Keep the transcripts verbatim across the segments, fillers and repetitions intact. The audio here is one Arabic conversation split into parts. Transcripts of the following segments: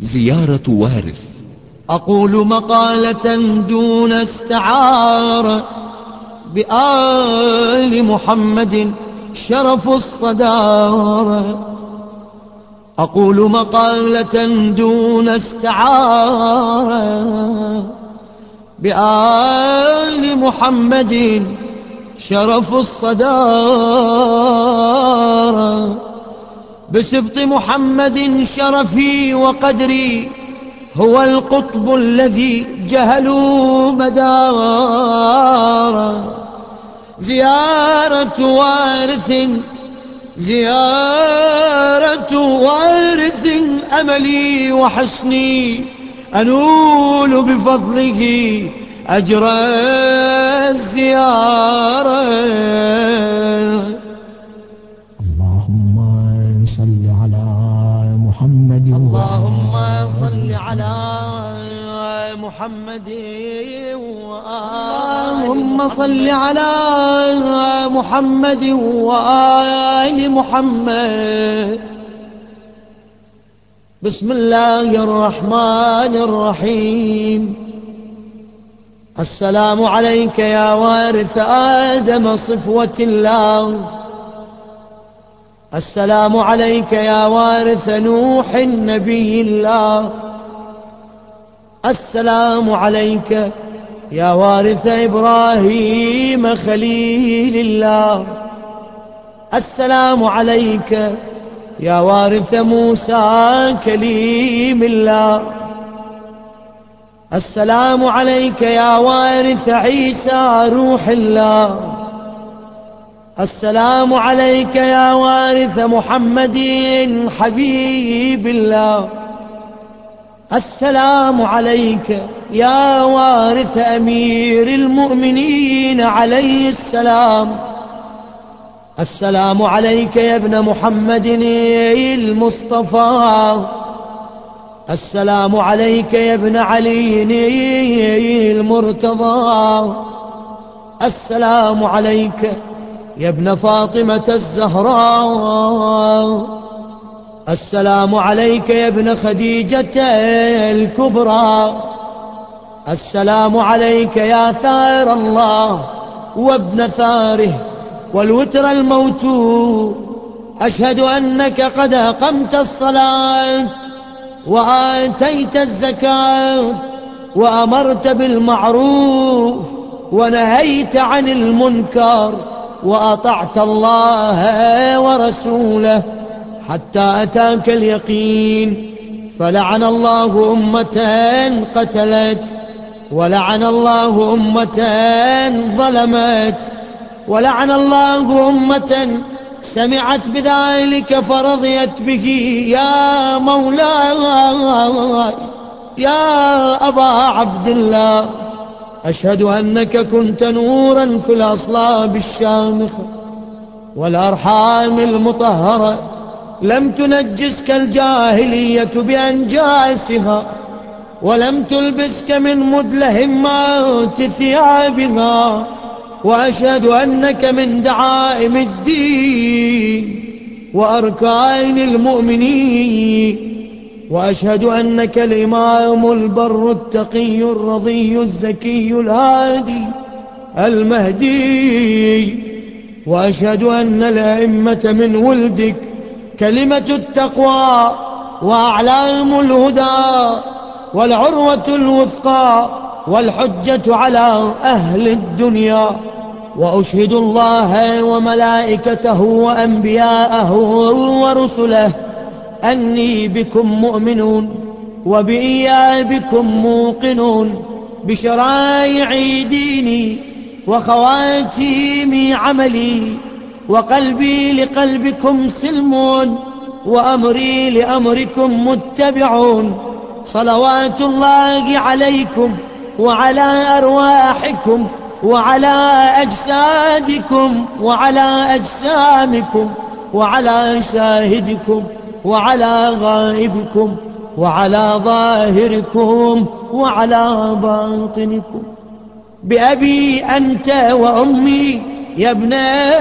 زيارة وارث. أقول مقالة دون استعارة بآل محمد شرف الصدارة. أقول مقالة دون استعارة بآل محمد شرف الصدارة. بسبط محمد شرفي وقدري هو القطب الذي جهلوا مداره. زيارة وارث زيارة وارث أملي وحسني أنول بفضله أجر الزيارة. اللهم صل على محمد. اللهم صل على محمد. اللهم صل على محمد وآل محمد. بسم الله الرحمن الرحيم. السلام عليك يا وارث آدم صفوة الله. السلام عليك يا وارث نوح نبي الله. السلام عليك يا وارث إبراهيم خليل الله. السلام عليك يا وارث موسى كليم الله. السلام عليك يا وارث عيسى روح الله. السلام عليك يا وارث محمد حبيب الله. السلام عليك يا وارث أمير المؤمنين عليه السلام. السلام عليك يا ابن محمد المصطفى. السلام عليك يا ابن علي المرتضى. السلام عليك يا ابن فاطمة الزهراء. السلام عليك يا ابن خديجة الكبرى. السلام عليك يا ثار الله وابن ثاره والوتر الموتور. أشهد أنك قد أقمت الصلاة وآتيت الزكاة وأمرت بالمعروف ونهيت عن المنكر وأطعت الله ورسوله حتى أتاك اليقين. فلعن الله أمة قتلت، ولعن الله أمة ظلمت، ولعن الله أمة سمعت بذلك فرضيت به. يا مولاي يا أبا عبد الله، أشهد أنك كنت نورا في الأصلاب الشامخة والأرحام المطهرة، لم تنجسك الجاهلية بأنجاسها، ولم تلبسك من مدلهمات ثيابها. وأشهد أنك من دعائم الدين وأركان المؤمنين. وأشهد أنك الإمام البر التقي الرضي الزكي الهادي المهدي. وأشهد أن الأئمة من ولدك كلمة التقوى وأعلام الهدى والعروة الوثقى والحجة على أهل الدنيا. وأشهد الله وملائكته وأنبياءه ورسله أني بكم مؤمنون وبإيابكم موقنون بشرائع ديني وخواتيم عملي، وقلبي لقلبكم سلم وأمري لأمركم متبعون. صلوات الله عليكم وعلى أرواحكم وعلى أجسادكم وعلى أجسامكم وعلى شاهدكم وعلى غائبكم وعلى ظاهركم وعلى باطنكم. بأبي أنت وأمي يا ابن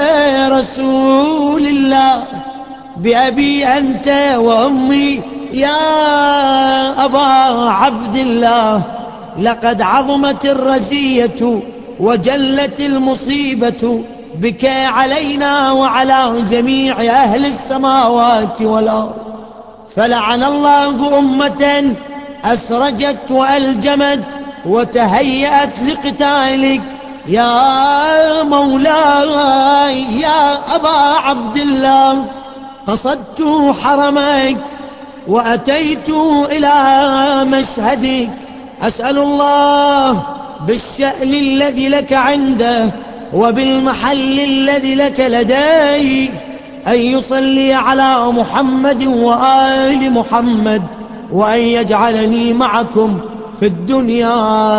رسول الله، بأبي أنت وأمي يا أبا عبد الله لقد عظمت الرزية وجلت المصيبة بك علينا وعلى جميع أهل السماوات والأرض، فلعن الله أمة أسرجت وألجمت وتهيأت لقتالك يا مولاي يا أبا عبد الله. قصدت حرمك وأتيت إلى مشهدك، أسأل الله بالشأن الذي لك عنده وبالمحل الذي لك لديه أن يصلي على محمد وآل محمد، وأن يجعلني معكم في الدنيا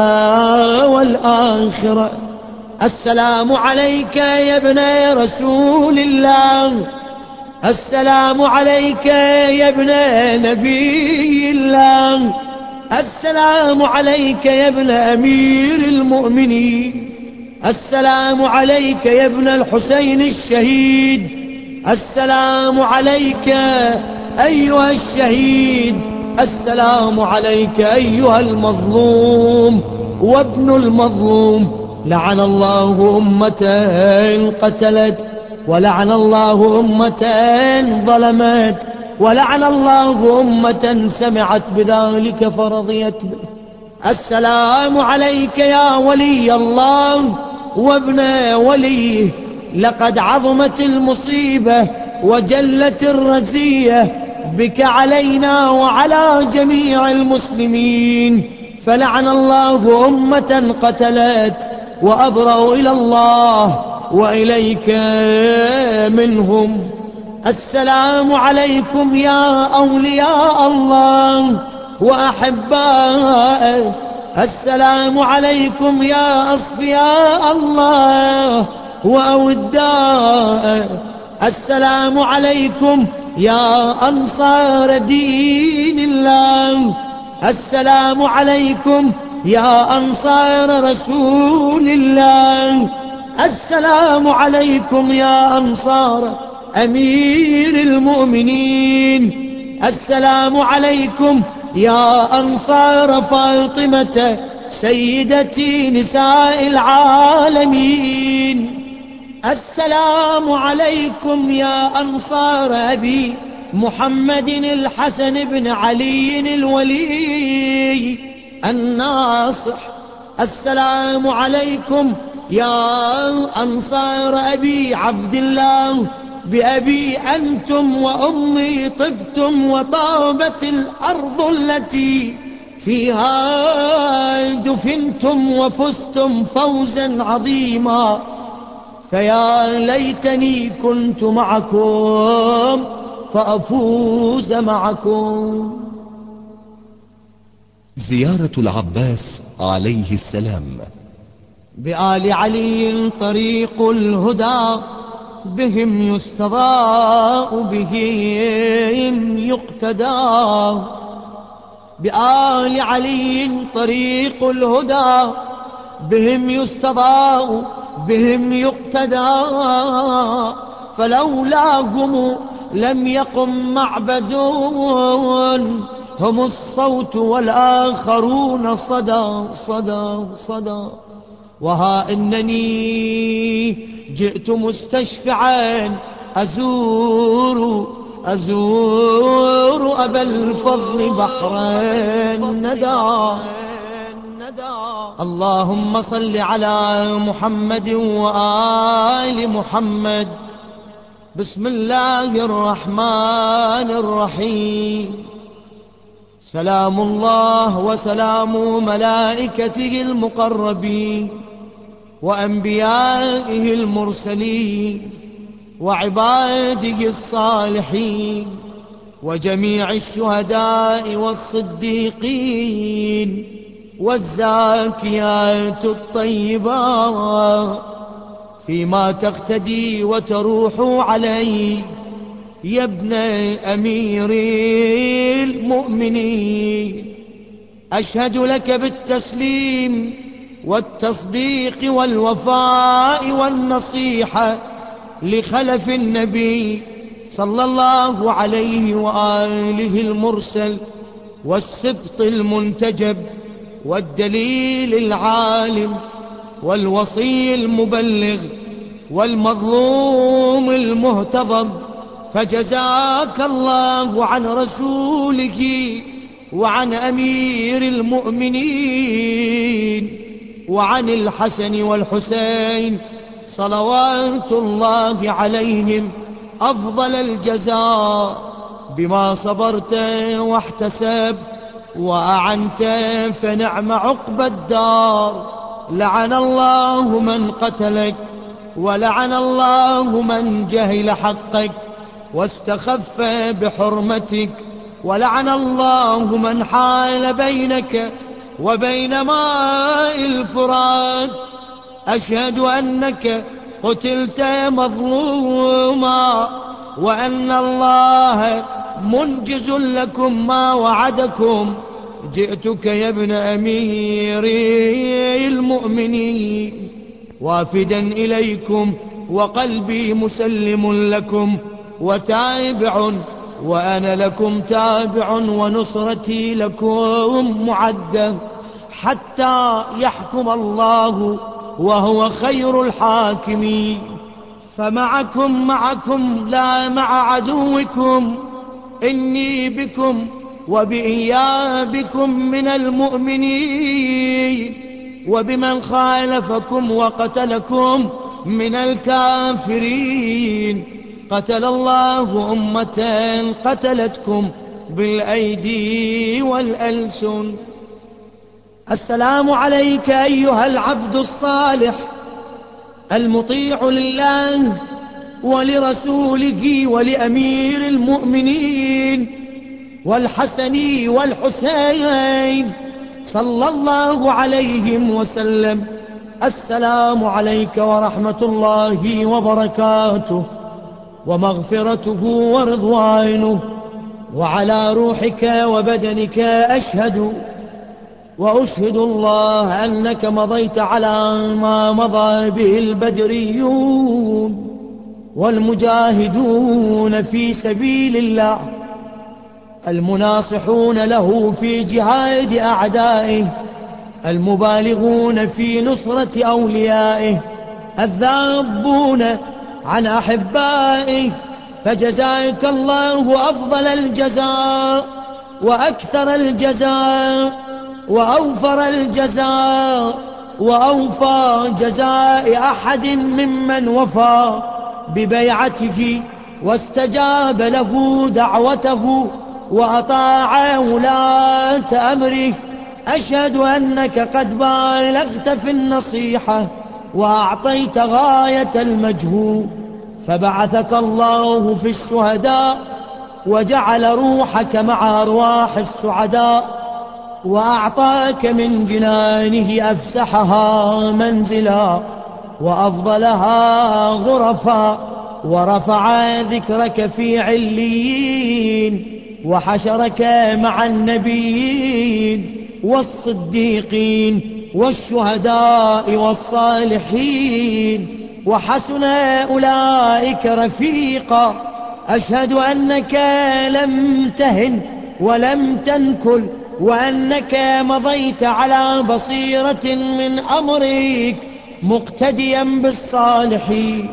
والآخرة. السلام عليك يا ابن رسول الله، السلام عليك يا ابن نبي الله، السلام عليك يا ابن أمير المؤمنين، السلام عليك يا ابن الحسين الشهيد، السلام عليك أيها الشهيد، السلام عليك أيها المظلوم وابن المظلوم. لعن الله أمة قتلت، ولعن الله أمة ظلمت، ولعن الله أمة سمعت بذلك فرضيت به. السلام عليك يا ولي الله وابن وليه، لقد عظمت المصيبة وجلت الرزية بك علينا وعلى جميع المسلمين، فلعن الله أمة قتلت وأبرأوا إلى الله وإليك منهم. السلام عليكم يا أولياء الله وأحباء، السلام عليكم يا أصفياء الله وأوداء، السلام عليكم يا أنصار دين الله، السلام عليكم يا أنصار رسول الله، السلام عليكم يا أنصار أمير المؤمنين، السلام عليكم يا أنصار فاطمة سيدتي نساء العالمين، السلام عليكم يا أنصار أبي محمد الحسن بن علي الولي الناصح، السلام عليكم يا أنصار أبي عبد الله، بأبي أنتم وأمي طبتم وطابت الأرض التي فيها دفنتم وفزتم فوزا عظيما، فيا ليتني كنت معكم فأفوز معكم. زيارة العباس عليه السلام. بآل علي طريق الهدى، بهم يستضاء بهم يقتدى، بآل علي طريق الهدى، بهم يستضاء بهم يقتدى، فلولاهم لم يقم معبد، هم الصوت والآخرون صدى صدى صدى. وها إنني جئت مستشفعا أزور أزور أبا الفضل بحر الندى. اللهم صل على محمد وآل محمد. بسم الله الرحمن الرحيم. سلام الله وسلام ملائكته المقربين وأنبيائه المرسلين وعباده الصالحين وجميع الشهداء والصديقين والزاكيات الطيبات، فيما تقتدي وتروح عليه يا ابن أمير المؤمنين. أشهد لك بالتسليم والتصديق والوفاء والنصيحة لخلف النبي صلى الله عليه وآله المرسل، والسبط المنتجب والدليل العالم والوصي المبلغ والمظلوم المهتضم، فجزاك الله عن رسوله وعن أمير المؤمنين وعن الحسن والحسين صلوات الله عليهم أفضل الجزاء بما صبرت واحتسبت وأعنت، فنعم عقبى الدار. لعن الله من قتلك، ولعن الله من جهل حقك واستخف بحرمتك، ولعن الله من حال بينك وبين ماء الفرات. أشهد أنك قتلت مظلوما، وأن الله منجز لكم ما وعدكم. جئتك يا ابن أمير المؤمنين وافدا إليكم، وقلبي مسلم لكم وتابع، وأنا لكم تابع، ونصرتي لكم معدة حتى يحكم الله وهو خير الحاكمين. فمعكم معكم لا مع عدوكم، إني بكم وبإيابكم من المؤمنين، وبمن خالفكم وقتلكم من الكافرين. قتل الله أمة قتلتكم بالأيدي والألسن. السلام عليك أيها العبد الصالح المطيع لله ولرسوله ولأمير المؤمنين والحسن والحسين صلى الله عليهم وسلم. السلام عليك ورحمة الله وبركاته ومغفرته ورضوانه، وعلى روحك وبدنك أشهد وأشهد الله أنك مضيت على ما مضى به البدريون والمجاهدون في سبيل الله، المناصحون له في جهاد أعدائه، المبالغون في نصرة أوليائه، الذابون عن أحبائه. فجزاك الله أفضل الجزاء وأكثر الجزاء وأوفر الجزاء وأوفى جزاء أحد ممن وفى ببيعته واستجاب له دعوته وأطاع ولاة أمره. أشهد أنك قد بالغت في النصيحة وأعطيت غاية المجهود، فبعثك الله في الشهداء وجعل روحك مع أرواح السعداء، وأعطاك من جنانه أفسحها منزلا وأفضلها غرفا، ورفع ذكرك في عليين، وحشرك مع النبيين والصديقين والشهداء والصالحين، وحسن أولئك رفيقا. أشهد أنك لم تهن ولم تنكل، وأنك مضيت على بصيرة من أمرك، مقتديا بالصالحين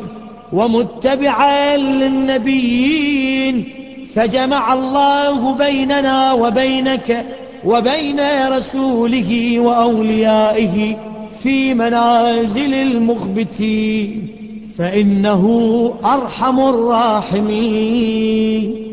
ومتبعا للنبيين. فجمع الله بيننا وبينك وبين رسوله وأوليائه في منازل المخبتين، فإنه أرحم الراحمين.